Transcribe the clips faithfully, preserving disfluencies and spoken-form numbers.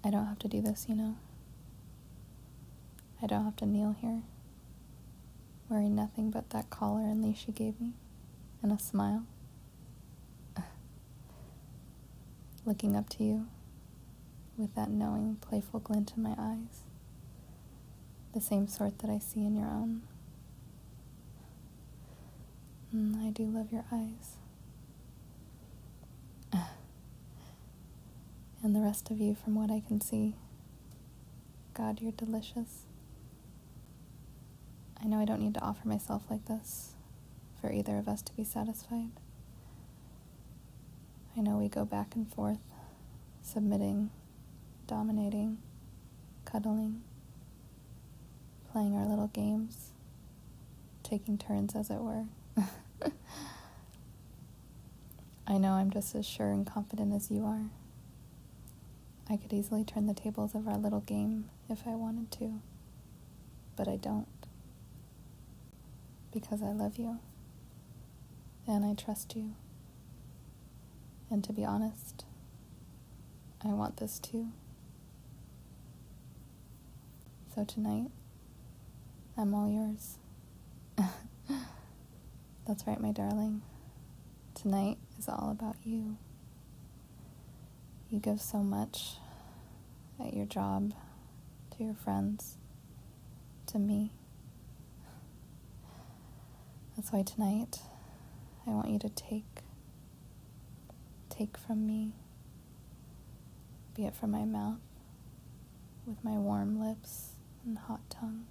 I don't have to do this, you know. I don't have to kneel here, wearing nothing but that collar and leash you gave me, and a smile. Looking up to you with that knowing, playful glint in my eyes, the same sort that I see in your own. Mm, I do love your eyes. And the rest of you, from what I can see, God, you're delicious. I know I don't need to offer myself like this for either of us to be satisfied. I know we go back and forth, submitting, dominating, cuddling, playing our little games, taking turns, as it were. I know I'm just as sure and confident as you are. I could easily turn the tables of our little game if I wanted to, but I don't. Because I love you, and I trust you. And to be honest, I want this too. So tonight, I'm all yours. That's right, my darling. Tonight is all about you. You give so much at your job, to your friends, to me. That's why tonight, I want you to take, take from me, be it from my mouth, with my warm lips and hot tongue,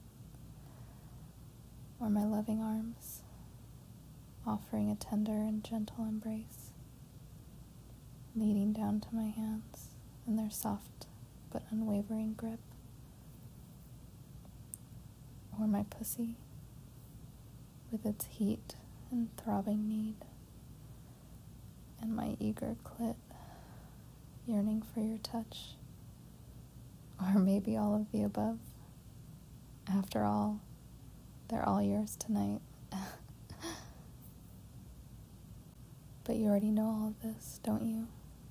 or my loving arms, offering a tender and gentle embrace, leading down to my hands in their soft but unwavering grip, or my pussy with its heat and throbbing need, and my eager clit yearning for your touch, or maybe all of the above. After all, they're all yours tonight. But you already know all of this, don't you?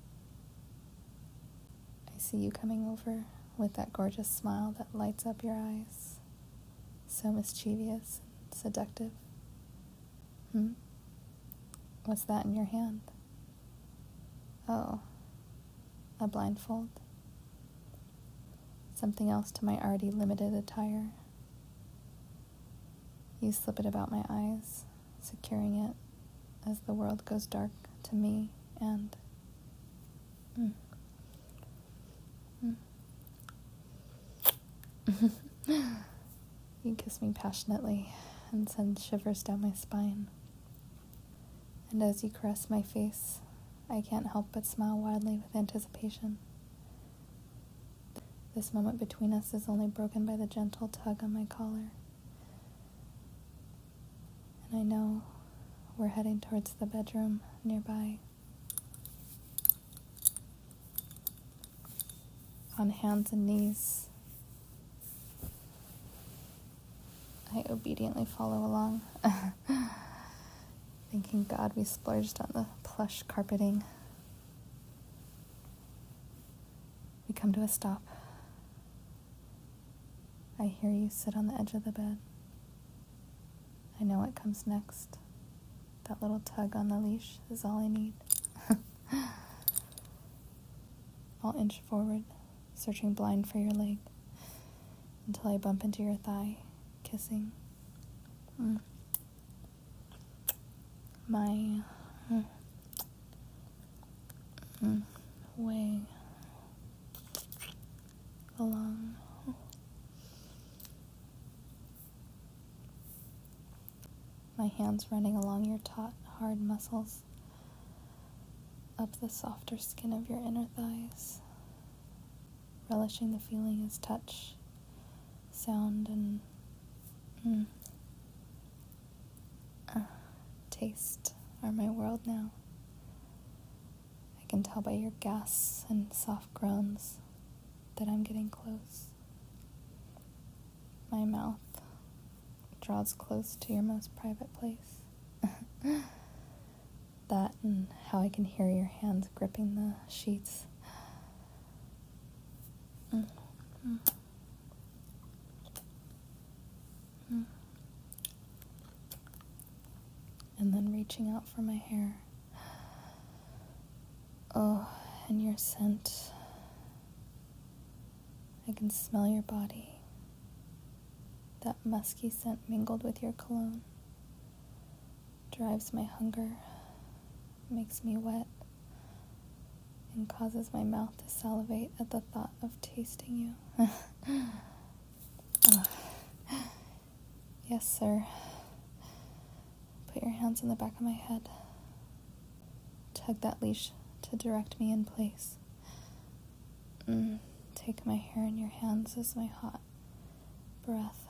I see you coming over with that gorgeous smile that lights up your eyes, so mischievous and seductive. Hmm? What's that in your hand? Oh, a blindfold. Something else to my already limited attire. You slip it about my eyes, securing it as the world goes dark to me, and mm. Mm. You kiss me passionately and send shivers down my spine. And as you caress my face, I can't help but smile wildly with anticipation. This moment between us is only broken by the gentle tug on my collar. And I know we're heading towards the bedroom nearby. On hands and knees, I obediently follow along, thanking God we splurged on the plush carpeting. We come to a stop. I hear you sit on the edge of the bed. I know what comes next. That little tug on the leash is all I need. I'll inch forward, searching blind for your leg, until I bump into your thigh, kissing. Mm. My mm, mm, way along. My hands running along your taut, hard muscles, up the softer skin of your inner thighs, relishing the feeling as touch, sound, and mm, uh, taste are my world now. I can tell by your gasps and soft groans that I'm getting close. My mouth draws close to your most private place. That and how I can hear your hands gripping the sheets. Mm. Mm. And then reaching out for my hair. Oh, and your scent. I can smell your body. That musky scent mingled with your cologne drives my hunger, makes me wet, and causes my mouth to salivate at the thought of tasting you. Oh. Yes, sir. Put your hands on the back of my head. Tug that leash to direct me in place. Mm. Take my hair in your hands as my hot breath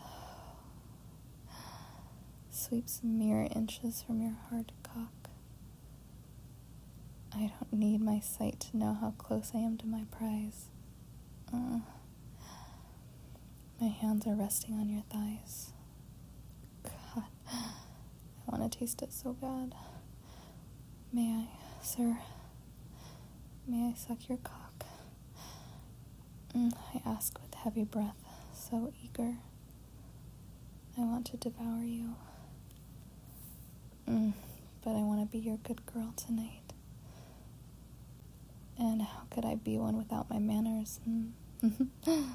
sweeps mere inches from your hard cock. I don't need my sight to know how close I am to my prize. Uh, my hands are resting on your thighs. God, I want to taste it so bad. May I, sir? May I suck your cock? Mm, I ask with heavy breath, so eager. I want to devour you. Mm, but I want to be your good girl tonight. And how could I be one without my manners? Mm.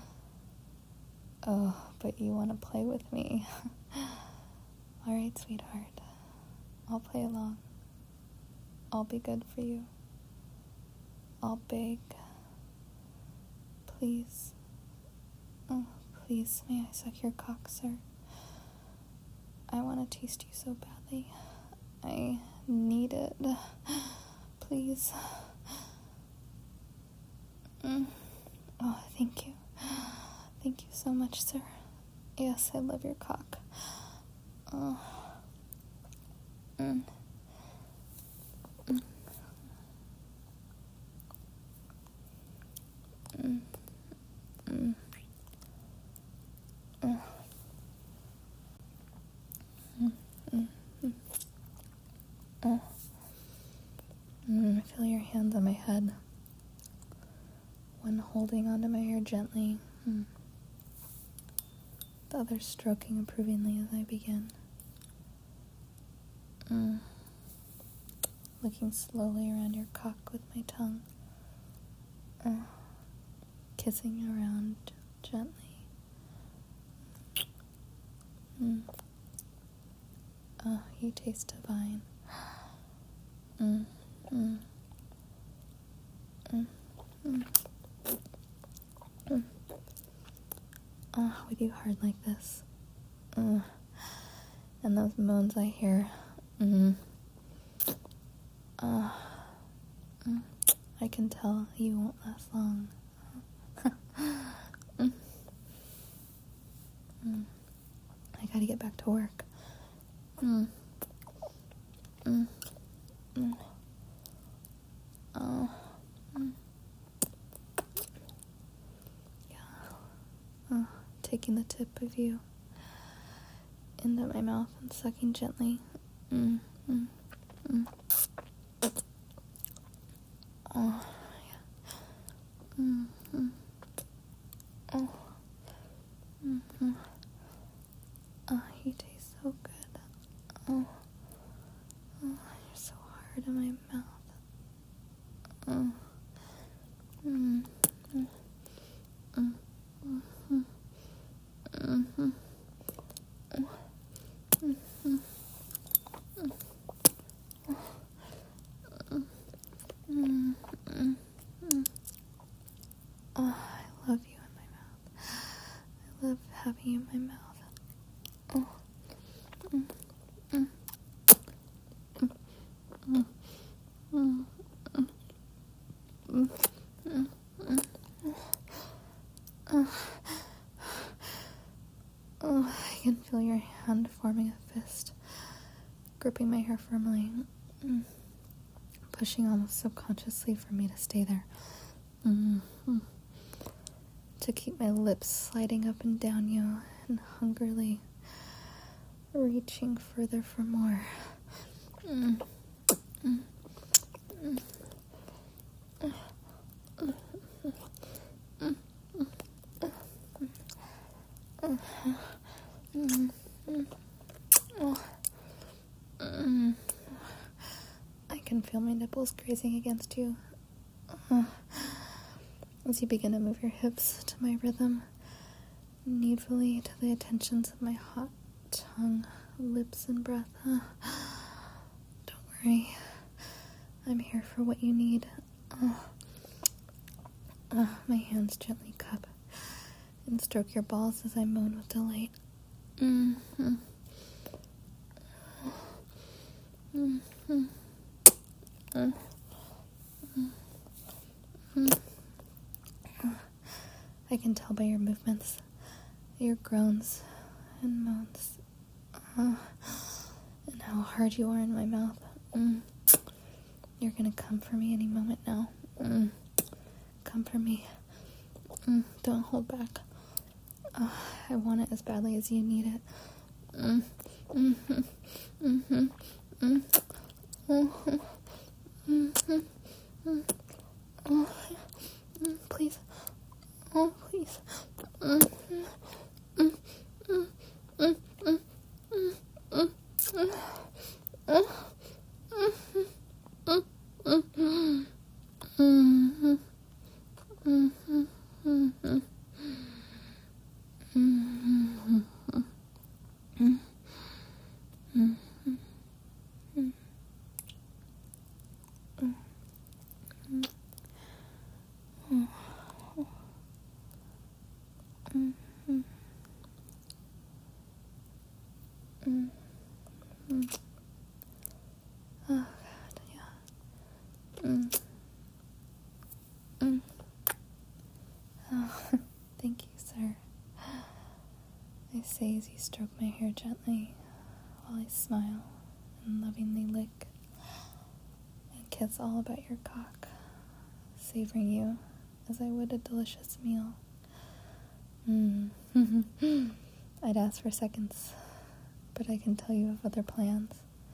Oh, but you want to play with me. All right, sweetheart. I'll play along. I'll be good for you. I'll beg. Please. Oh, please, may I suck your cock, sir? I want to taste you so badly. I need it. Please. Mm. Oh, thank you. Thank you so much, sir. Yes, I love your cock. Oh. Mm. Mm. Mm. Mm. Mm. Mm. Mm. Oh. Mm, I feel your hands on my head. One holding onto my hair gently. Mm. The other stroking approvingly as I begin. Mm. Looking slowly around your cock with my tongue. Uh. Kissing around gently. Mm. Oh, you taste divine. Mm. Mm. Mm. Mm. Mm. Oh, with you hard like this. Mm. And those moans I hear. Mm. Uh. Mm. I can tell you won't last long. Mm. Mm. I gotta get back to work. Mm. Mm. Mm. Oh. Mm. Yeah. Oh. Taking the tip of you into my mouth and sucking gently. Mm. Mm. Mm. Oh. Yeah. Mm. Mm. Oh. Mm. Mm. Oh, you taste so good. Oh. Oh, you're so hard in my mouth. Oh. Mm. Mm. Mm. Mm. Mm. Mm. Mm. Mm. Mm. Mm. Mm. Mm. Oh, I love you in my mouth. I love having you in my mouth. Oh. Mm. Mm. Mm. Mm. Mm. Mm. Mm. Mm. Mm. Oh. Oh, I can feel your hand forming a fist, gripping my hair firmly, mm. pushing almost subconsciously for me to stay there. Mm-hmm. To keep my lips sliding up and down you and hungrily reaching further for more. Mm. Mm. Mm. Mm. Mm. Mm. feel my nipples grazing against you. Uh, as you begin to move your hips to my rhythm, needfully to the attentions of my hot tongue, lips, and breath. Uh, don't worry. I'm here for what you need. Uh, uh, my hands gently cup and stroke your balls as I moan with delight. Mm-hmm. Mm-hmm. Mm-hmm. I can tell by your movements, your groans and moans, uh, and how hard you are in my mouth. Mm. You're gonna come for me any moment now. Mm. Come for me. Mm. Don't hold back. Uh, I want it as badly as you need it. Mm. Mm-hmm. Mm-hmm. Mm. Mm-hmm. Mm-hmm. Mm. Oh, mm, please. Oh, please. Mm. Mm. Mm. Mm. Mm. Mm. Mm. Mm. Mm. Mm. Mm. Mm. Mm-hmm. Mm-hmm. Mm-hmm. Mm-hmm. Mm-hmm. Oh, God, yeah. Mm. Mm. Oh, thank you, sir. I say as you stroke my hair gently, while I smile and lovingly lick and kiss all about your cock, savoring you as I would a delicious meal. Mm. I'd ask for seconds, but I can tell you have other plans.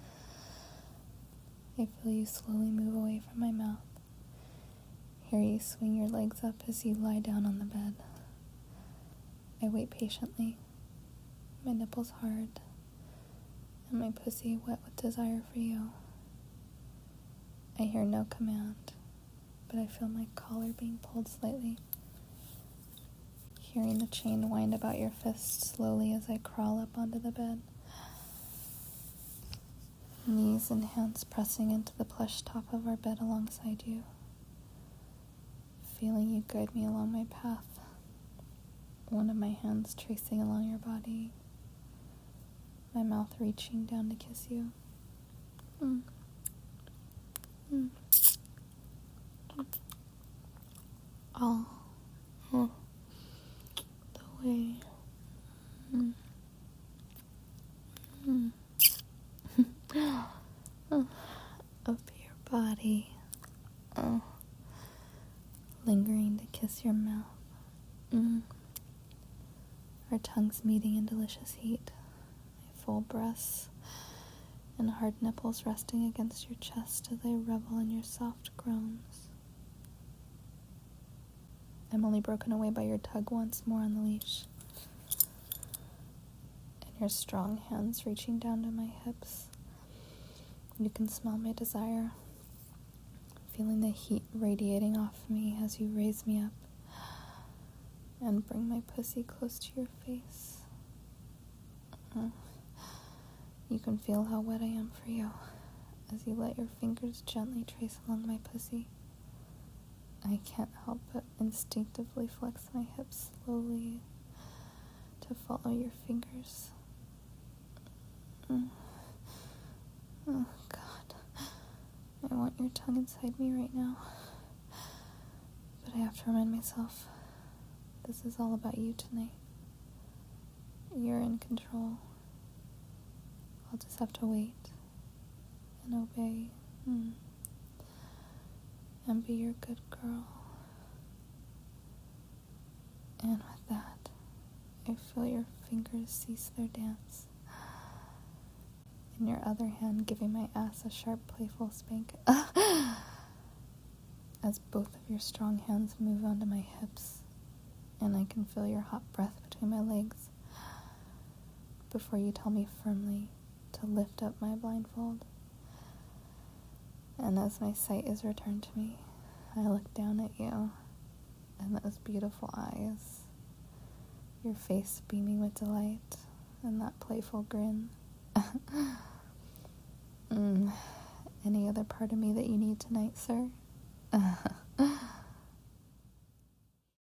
I feel you slowly move away from my mouth. Hear you swing your legs up as you lie down on the bed. I wait patiently, my nipples hard, and my pussy wet with desire for you. I hear no command, but I feel my collar being pulled slightly. Hearing the chain wind about your fist slowly as I crawl up onto the bed. Knees and hands pressing into the plush top of our bed alongside you. Feeling you guide me along my path. One of my hands tracing along your body. My mouth reaching down to kiss you. Mm. Mm. All oh. the way. Mm. Mm. Oh. Up your body. Oh. Lingering to kiss your mouth. Mm. Our tongues meeting in delicious heat. My full breasts and hard nipples resting against your chest as I revel in your soft groans. I'm only broken away by your tug once more on the leash, and your strong hands reaching down to my hips. You can smell my desire, feeling the heat radiating off me as you raise me up and bring my pussy close to your face. Uh, you can feel how wet I am for you as you let your fingers gently trace along my pussy. I can't help but instinctively flex my hips slowly to follow your fingers. Mm. Oh, God. I want your tongue inside me right now. But I have to remind myself, this is all about you tonight. You're in control. I'll just have to wait and obey. Mm. And be your good girl. And with that, I feel your fingers cease their dance, and your other hand giving my ass a sharp, playful spank. As both of your strong hands move onto my hips, and I can feel your hot breath between my legs, before you tell me firmly to lift up my blindfold. And as my sight is returned to me, I look down at you and those beautiful eyes, your face beaming with delight, and that playful grin. mm. Any other part of me that you need tonight, sir?